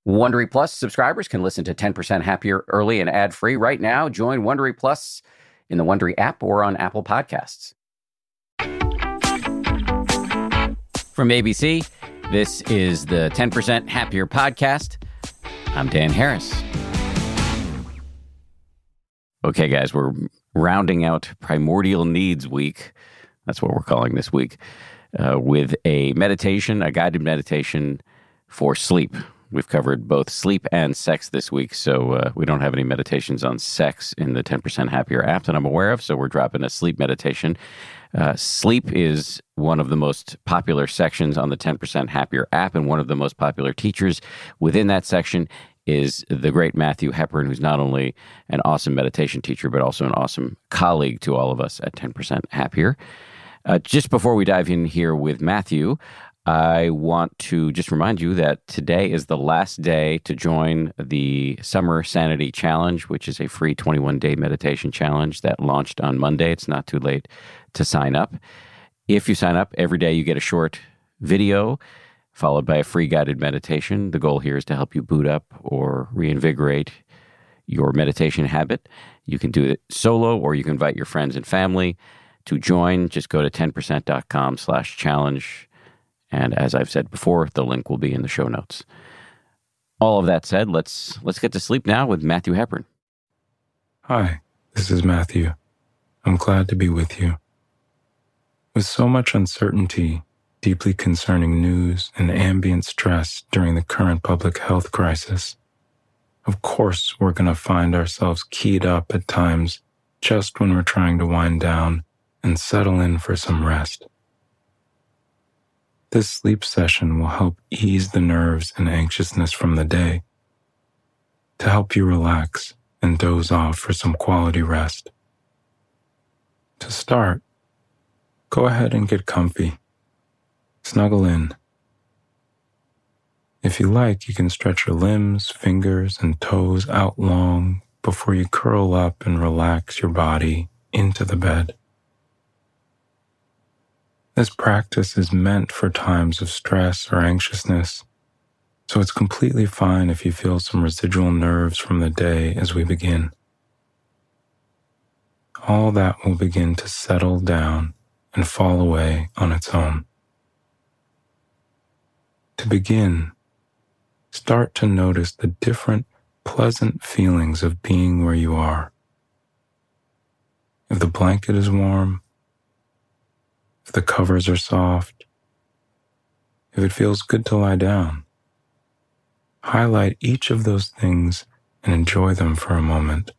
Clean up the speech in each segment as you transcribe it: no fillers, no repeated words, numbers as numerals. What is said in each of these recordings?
Wondery Plus subscribers can listen to 10% Happier early and ad-free right now. Join Wondery Plus in the Wondery app or on Apple Podcasts. From ABC, this is the 10% Happier podcast. I'm Dan Harris. Okay, guys, we're rounding out Primordial Needs Week. That's what we're calling this week, with a meditation, a guided meditation for sleep. We've covered both sleep and sex this week, so we don't have any meditations on sex in the 10% Happier app that I'm aware of, so we're dropping a sleep meditation. Sleep is one of the most popular sections on the 10% Happier app, and one of the most popular teachers within that section is the great Matthew Hepburn, who's not only an awesome meditation teacher, but also an awesome colleague to all of us at 10% Happier. Just before we dive in here with Matthew, I want to just remind you that today is the last day to join the Summer Sanity Challenge, which is a free 21-day meditation challenge that launched on Monday. It's not too late to sign up. If you sign up, every day you get a short video followed by a free guided meditation. The goal here is to help you boot up or reinvigorate your meditation habit. You can do it solo, or you can invite your friends and family to join. Just go to 10%.com/challenge. And as I've said before, the link will be in the show notes. All of that said, let's get to sleep now with Matthew Hepburn. Hi, this is Matthew. I'm glad to be with you. With so much uncertainty, deeply concerning news, and ambient stress during the current public health crisis, of course we're going to find ourselves keyed up at times just when we're trying to wind down and settle in for some rest. This sleep session will help ease the nerves and anxiousness from the day, to help you relax and doze off for some quality rest. To start, go ahead and get comfy. Snuggle in. If you like, you can stretch your limbs, fingers, and toes out long before you curl up and relax your body into the bed. This practice is meant for times of stress or anxiousness, so it's completely fine if you feel some residual nerves from the day as we begin. All that will begin to settle down and fall away on its own. To begin, start to notice the different pleasant feelings of being where you are. If the blanket is warm, if the covers are soft, if it feels good to lie down, highlight each of those things and enjoy them for a moment.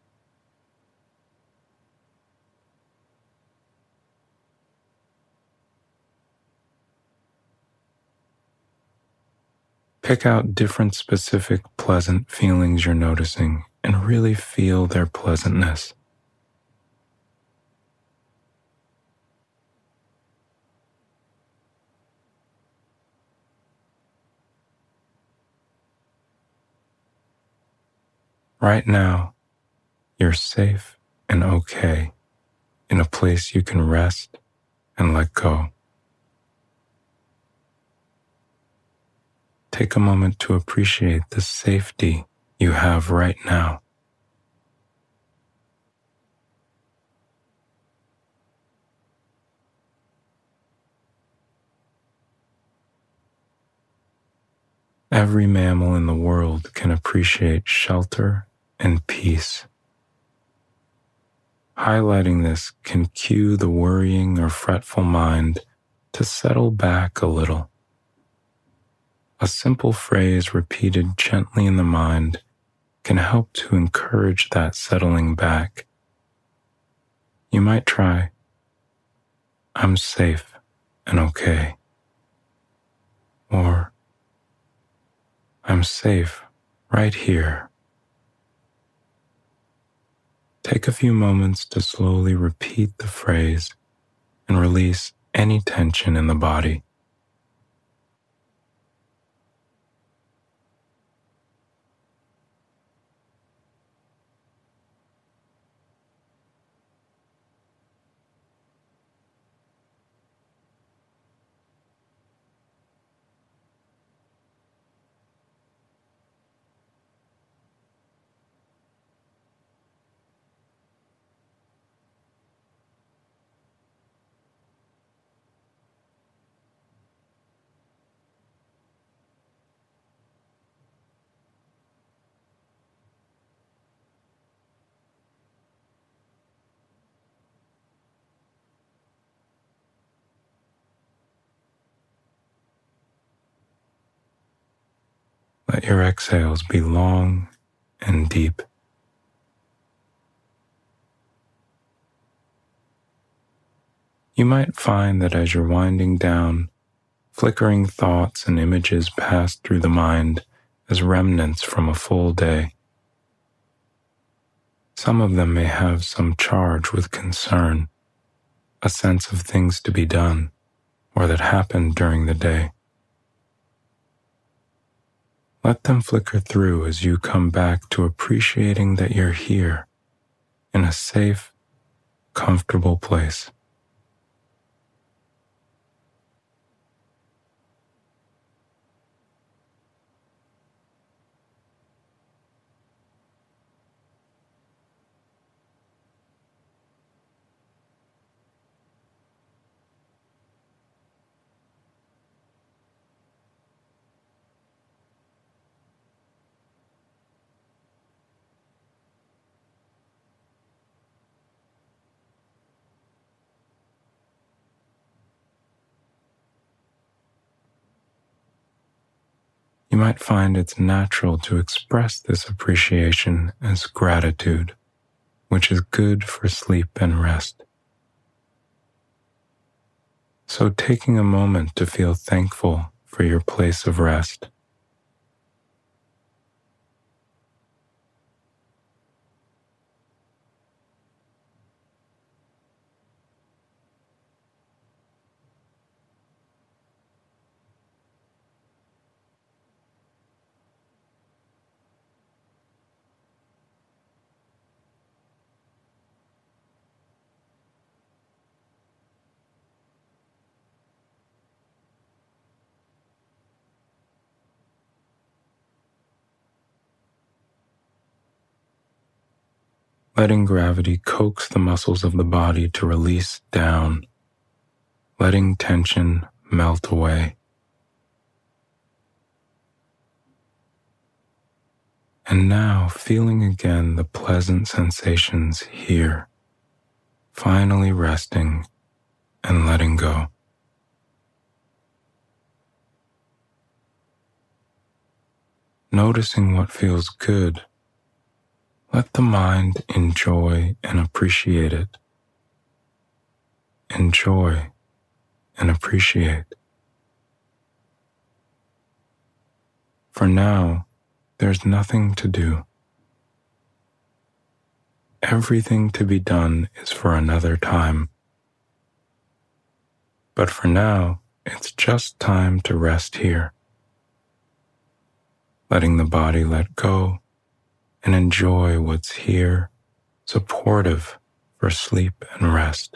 Pick out different specific pleasant feelings you're noticing and really feel their pleasantness. Right now, you're safe and okay in a place you can rest and let go. Take a moment to appreciate the safety you have right now. Every mammal in the world can appreciate shelter and peace. Highlighting this can cue the worrying or fretful mind to settle back a little. A simple phrase repeated gently in the mind can help to encourage that settling back. You might try, "I'm safe and okay," or "I'm safe right here." Take a few moments to slowly repeat the phrase and release any tension in the body. Let your exhales be long and deep. You might find that as you're winding down, flickering thoughts and images pass through the mind as remnants from a full day. Some of them may have some charge with concern, a sense of things to be done, or that happened during the day. Let them flicker through as you come back to appreciating that you're here, in a safe, comfortable place. You might find it's natural to express this appreciation as gratitude, which is good for sleep and rest. So taking a moment to feel thankful for your place of rest. Letting gravity coax the muscles of the body to release down, letting tension melt away. And now feeling again the pleasant sensations here, finally resting and letting go. Noticing what feels good. Let the mind enjoy and appreciate it. Enjoy and appreciate. For now, there's nothing to do. Everything to be done is for another time. But for now, it's just time to rest here. Letting the body let go and enjoy what's here, supportive for sleep and rest.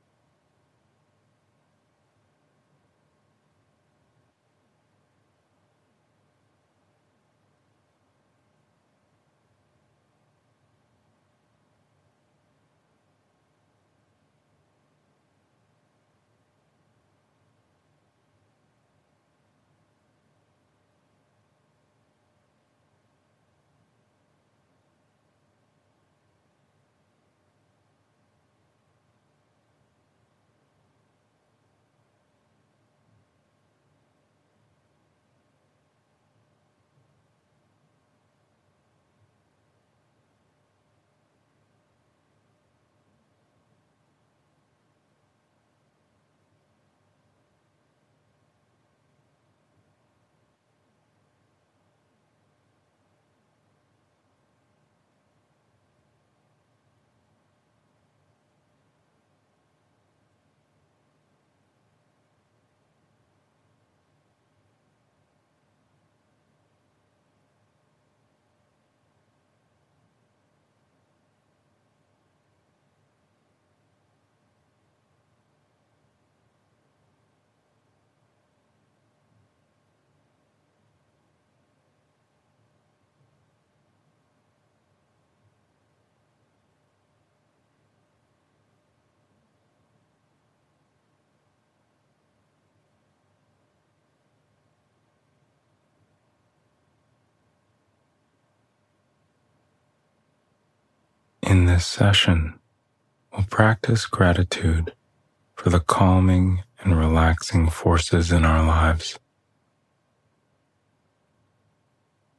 In this session, we'll practice gratitude for the calming and relaxing forces in our lives.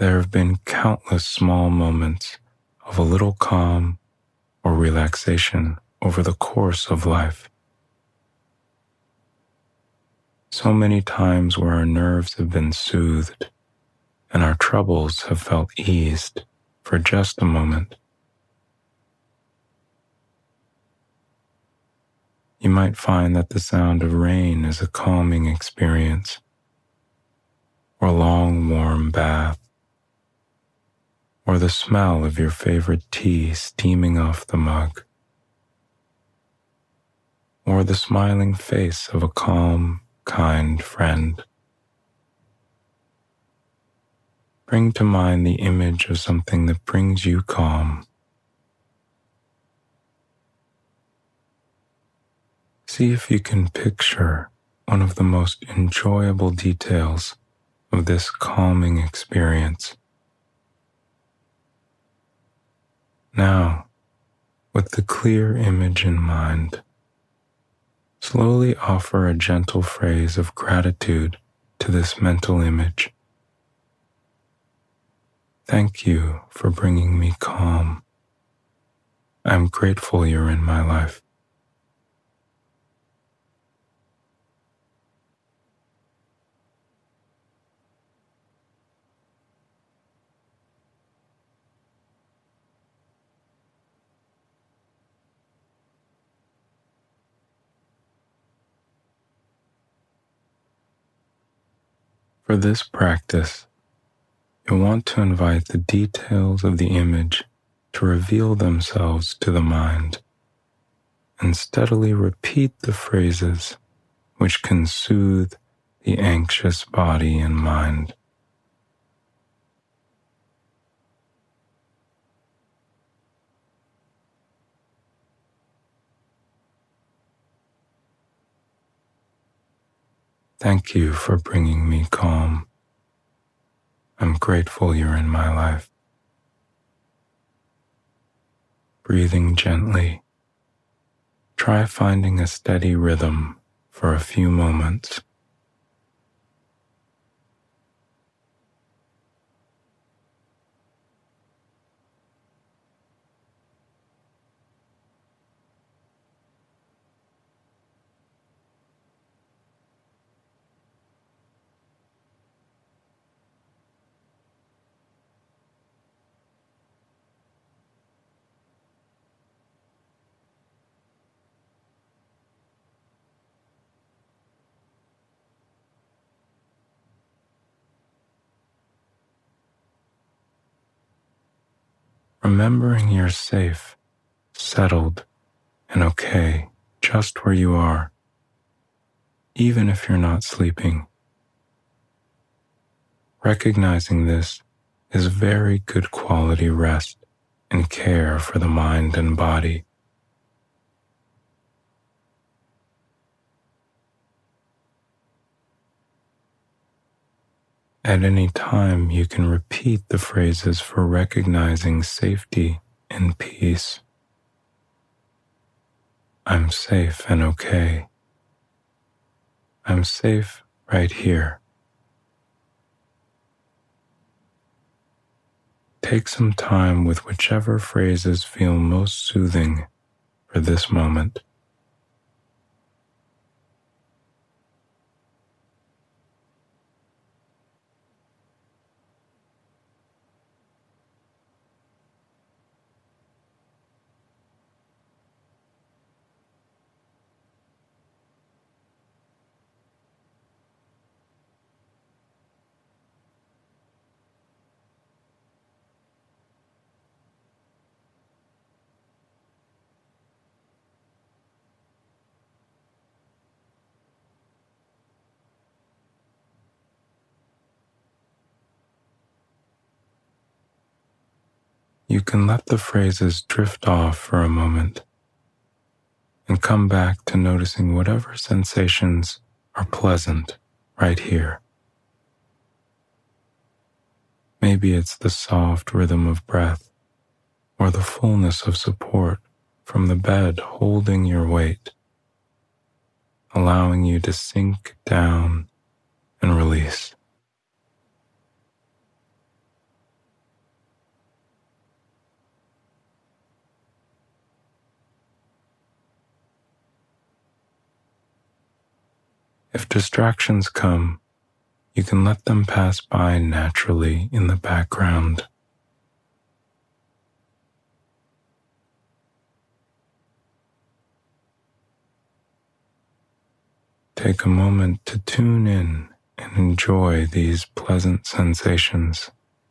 There have been countless small moments of a little calm or relaxation over the course of life. So many times where our nerves have been soothed and our troubles have felt eased for just a moment. You might find that the sound of rain is a calming experience, or a long warm bath, or the smell of your favorite tea steaming off the mug, or the smiling face of a calm, kind friend. Bring to mind the image of something that brings you calm. See if you can picture one of the most enjoyable details of this calming experience. Now, with the clear image in mind, slowly offer a gentle phrase of gratitude to this mental image. Thank you for bringing me calm. I'm grateful you're in my life. For this practice, you'll want to invite the details of the image to reveal themselves to the mind, and steadily repeat the phrases which can soothe the anxious body and mind. Thank you for bringing me calm. I'm grateful you're in my life. Breathing gently, try finding a steady rhythm for a few moments. Remembering you're safe, settled, and okay just where you are, even if you're not sleeping. Recognizing this is very good quality rest and care for the mind and body. At any time, you can repeat the phrases for recognizing safety and peace. I'm safe and okay. I'm safe right here. Take some time with whichever phrases feel most soothing for this moment. You can let the phrases drift off for a moment and come back to noticing whatever sensations are pleasant right here. Maybe it's the soft rhythm of breath or the fullness of support from the bed holding your weight, allowing you to sink down and release. If distractions come, you can let them pass by naturally in the background. Take a moment to tune in and enjoy these pleasant sensations.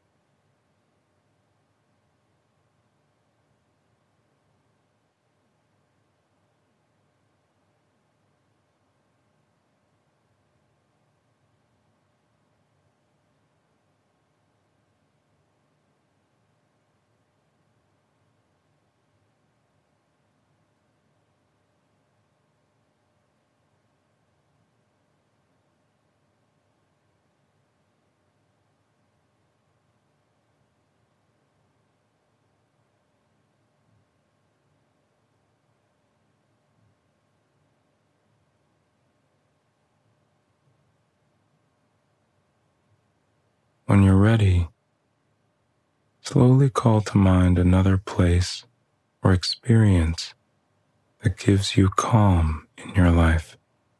When you're ready, slowly call to mind another place or experience that gives you calm in your life.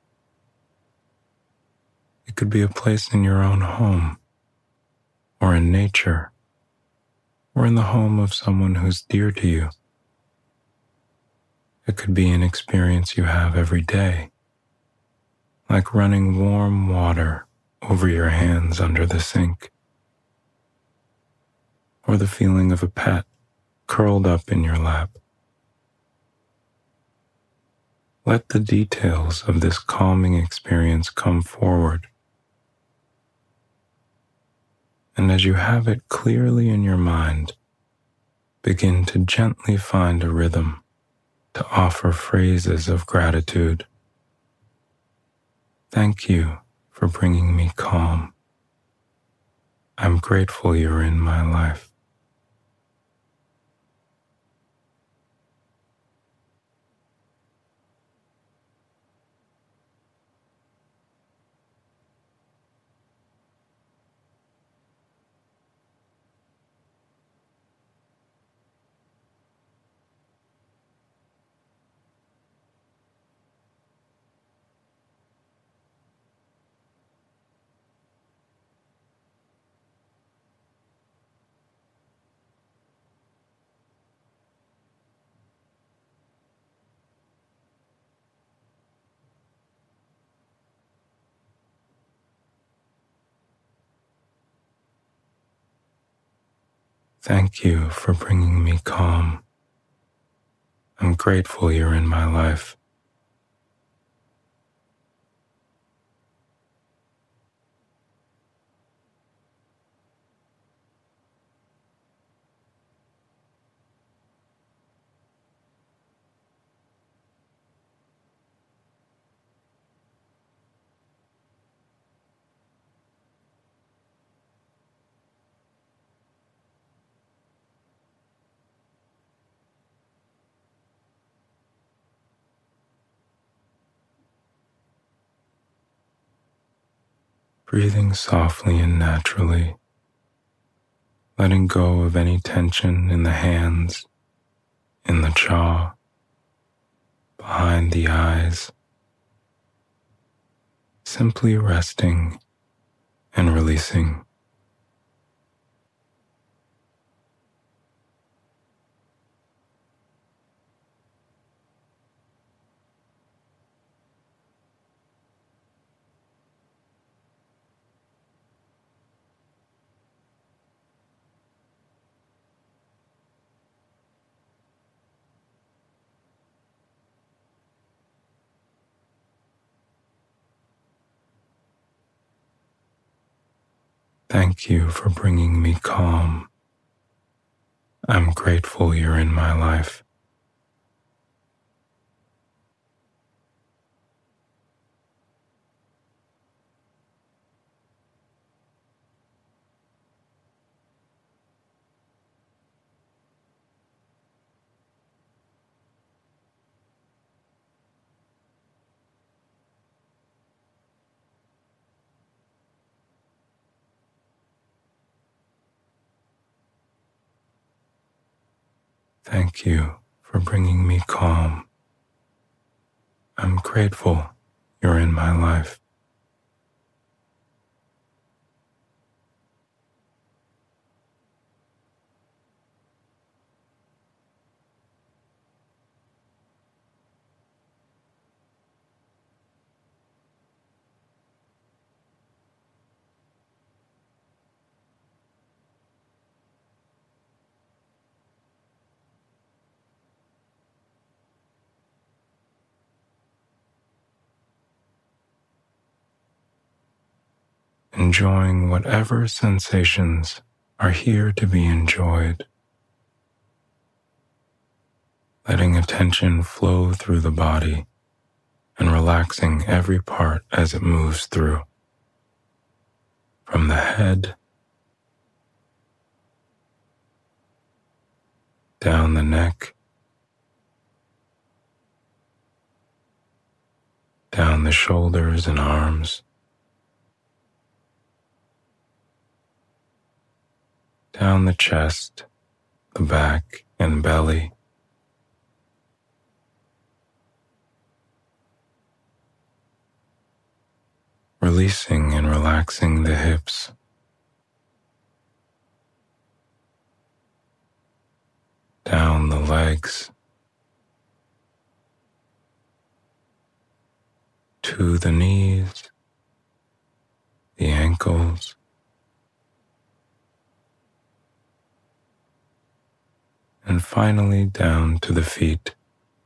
It could be a place in your own home, or in nature, or in the home of someone who's dear to you. It could be an experience you have every day, like running warm water over your hands under the sink, or the feeling of a pet curled up in your lap. Let the details of this calming experience come forward. And as you have it clearly in your mind, begin to gently find a rhythm to offer phrases of gratitude. Thank you for bringing me calm. I'm grateful you're in my life. Thank you for bringing me calm. I'm grateful you're in my life. Breathing softly and naturally, letting go of any tension in the hands, in the jaw, behind the eyes, simply resting and releasing. Thank you for bringing me calm. I'm grateful you're in my life. Thank you for bringing me calm. I'm grateful you're in my life. enjoying whatever sensations are here to be enjoyed, letting attention flow through the body and relaxing every part as it moves through, from the head, down the neck, down the shoulders and arms, down the chest, the back and belly, releasing and relaxing the hips, down the legs, to the knees, the ankles, and finally down to the feet.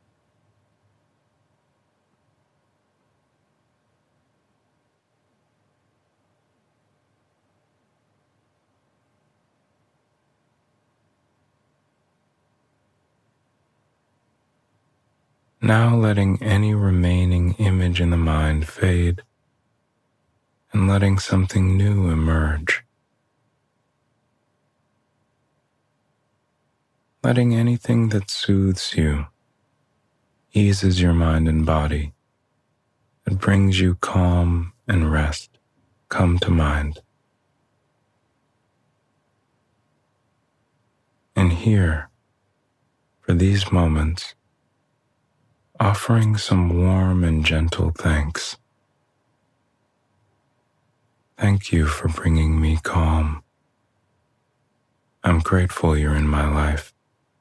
Now letting any remaining image in the mind fade and letting something new emerge. Letting anything that soothes you, eases your mind and body, that brings you calm and rest, come to mind. And here, for these moments, offering some warm and gentle thanks. Thank you for bringing me calm. I'm grateful you're in my life.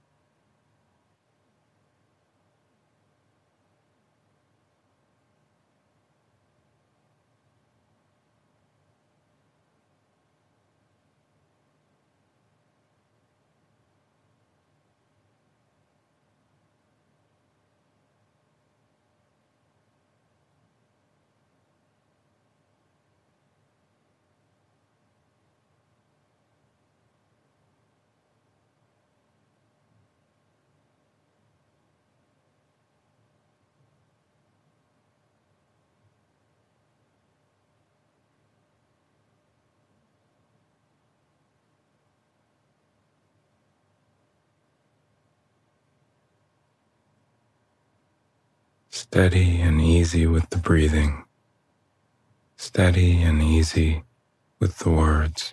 Steady and easy with the breathing. Steady and easy with the words.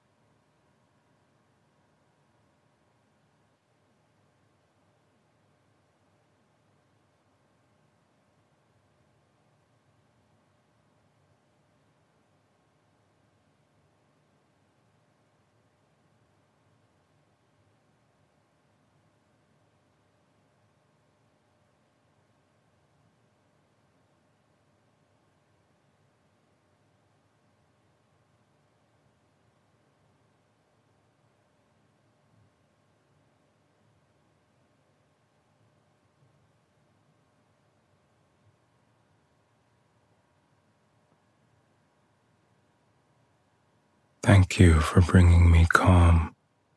Thank you for bringing me calm.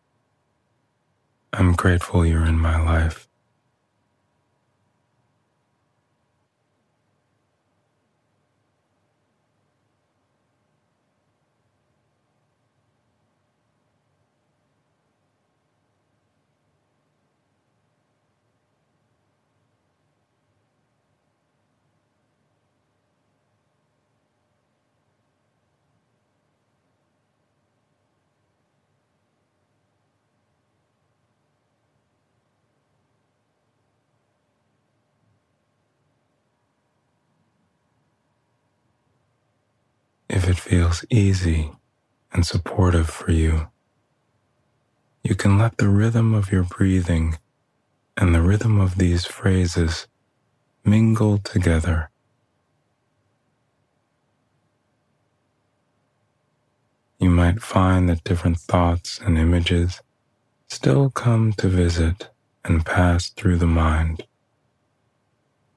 I'm grateful you're in my life. If it feels easy and supportive for you, you can let the rhythm of your breathing and the rhythm of these phrases mingle together. You might find that different thoughts and images still come to visit and pass through the mind.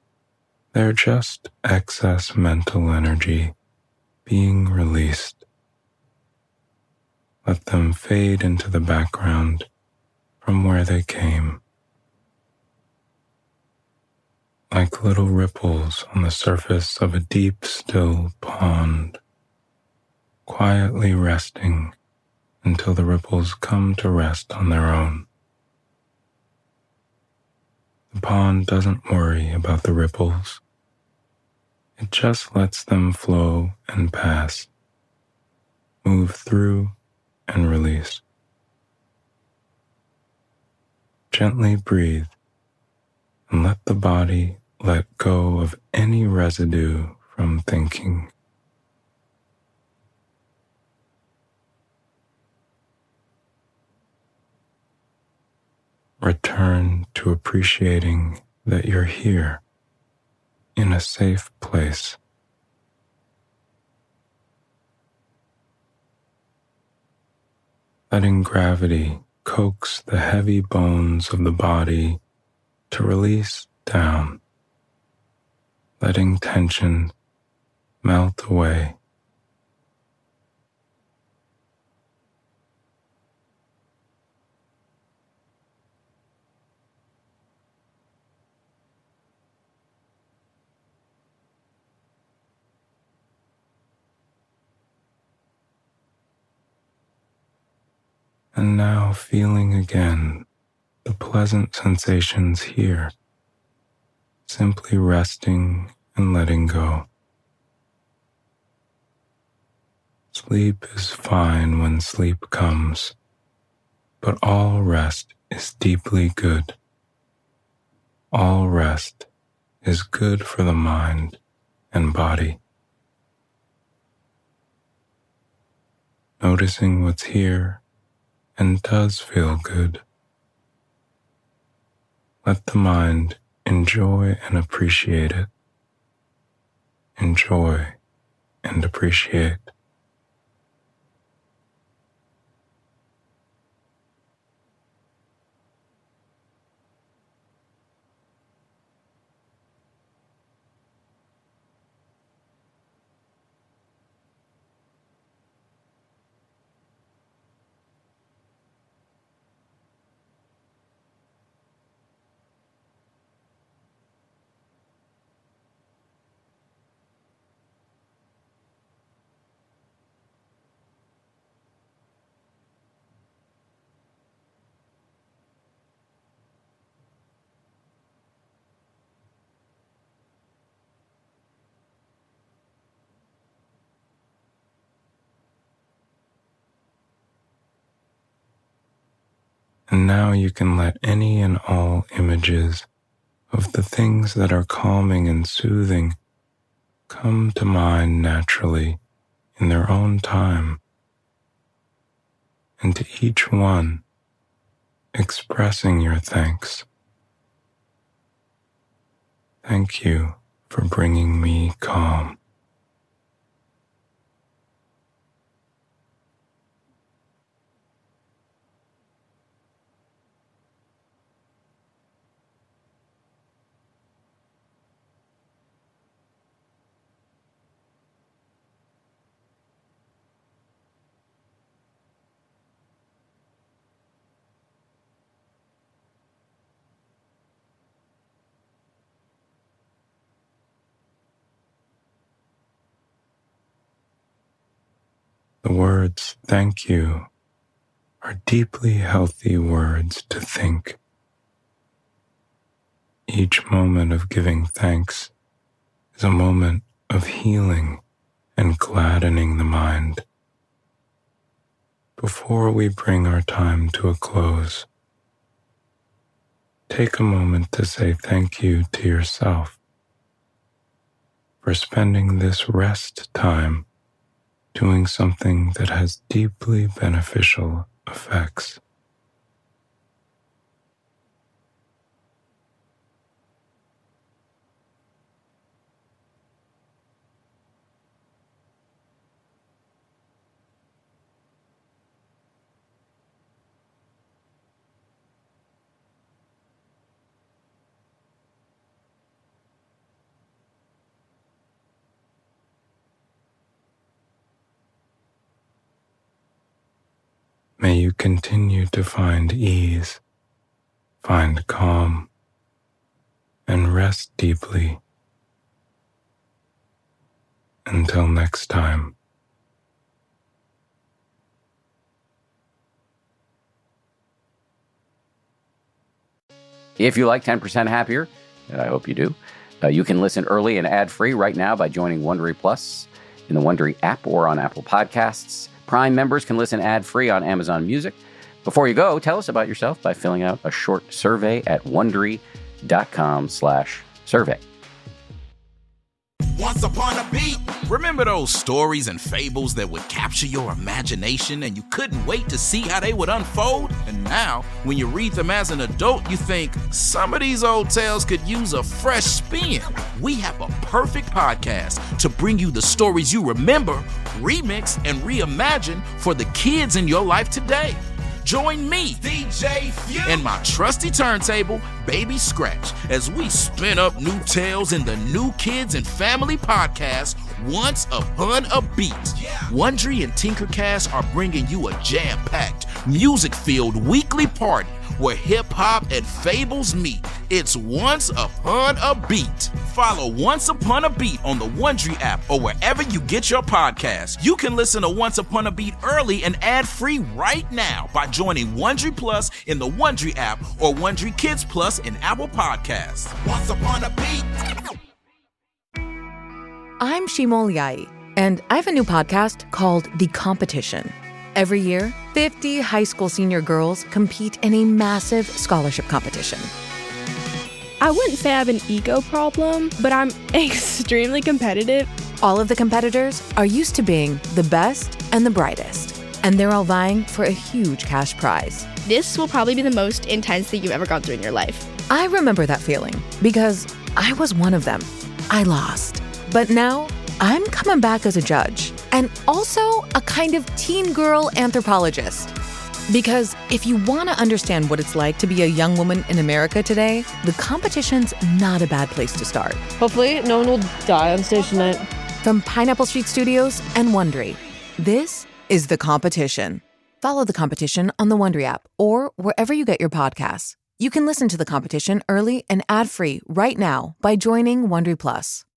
They're just excess mental energy being released. Let them fade into the background from where they came, like little ripples on the surface of a deep, still pond, quietly resting until the ripples come to rest on their own. The pond doesn't worry about the ripples. It just lets them flow and pass, move through and release. Gently breathe and let the body let go of any residue from thinking. Return to appreciating that you're here in a safe place. Letting gravity coax the heavy bones of the body to release down, letting tension melt away. And now feeling again the pleasant sensations here, simply resting and letting go. Sleep is fine when sleep comes, but all rest is deeply good. All rest is good for the mind and body. Noticing what's here and does feel good. Let the mind enjoy and appreciate it. Enjoy and appreciate. And now you can let any and all images of the things that are calming and soothing come to mind naturally in their own time. And to each one, expressing your thanks. Thank you for bringing me calm. The words thank you are deeply healthy words to think. Each moment of giving thanks is a moment of healing and gladdening the mind. Before we bring our time to a close, take a moment to say thank you to yourself for spending this rest time doing something that has deeply beneficial effects. May you continue to find ease, find calm, and rest deeply. Until next time. If you like 10% Happier, and I hope you do, you can listen early and ad-free right now by joining Wondery Plus in the Wondery app or on Apple Podcasts. Prime members can listen ad-free on Amazon Music. Before you go, tell us about yourself by filling out a short survey at Wondery.com/survey. Once upon a beat. Remember those stories and fables that would capture your imagination and you couldn't wait to see how they would unfold? And now, when you read them as an adult, you think, some of these old tales could use a fresh spin. We have a perfect podcast to bring you the stories you remember, remix, and reimagine for the kids in your life today. Join me, DJ Few, and my trusty turntable, Baby Scratch, as we spin up new tales in the New Kids and Family podcast, Once Upon a Beat. Wondery and Tinkercast are bringing you a jam-packed, music-filled weekly party where hip-hop and fables meet. It's Once Upon a Beat. Follow Once Upon a Beat on the Wondery app or wherever you get your podcasts. You can listen to Once Upon a Beat early and ad-free right now by joining Wondery Plus in the Wondery app or Wondery Kids Plus in Apple Podcasts. Once Upon a Beat. I'm Shimol Yai, and I have a new podcast called The Competition. Every year, 50 high school senior girls compete in a massive scholarship competition. I wouldn't say I have an ego problem, but I'm extremely competitive. All of the competitors are used to being the best and the brightest, and they're all vying for a huge cash prize. This will probably be the most intense thing you've ever gone through in your life. I remember that feeling because I was one of them. I lost. But now, I'm coming back as a judge and also a kind of teen girl anthropologist. Because if you want to understand what it's like to be a young woman in America today, the competition's not a bad place to start. Hopefully, no one will die on stage tonight. From Pineapple Street Studios and Wondery, this is The Competition. Follow The Competition on the Wondery app or wherever you get your podcasts. You can listen to The Competition early and ad-free right now by joining Wondery Plus.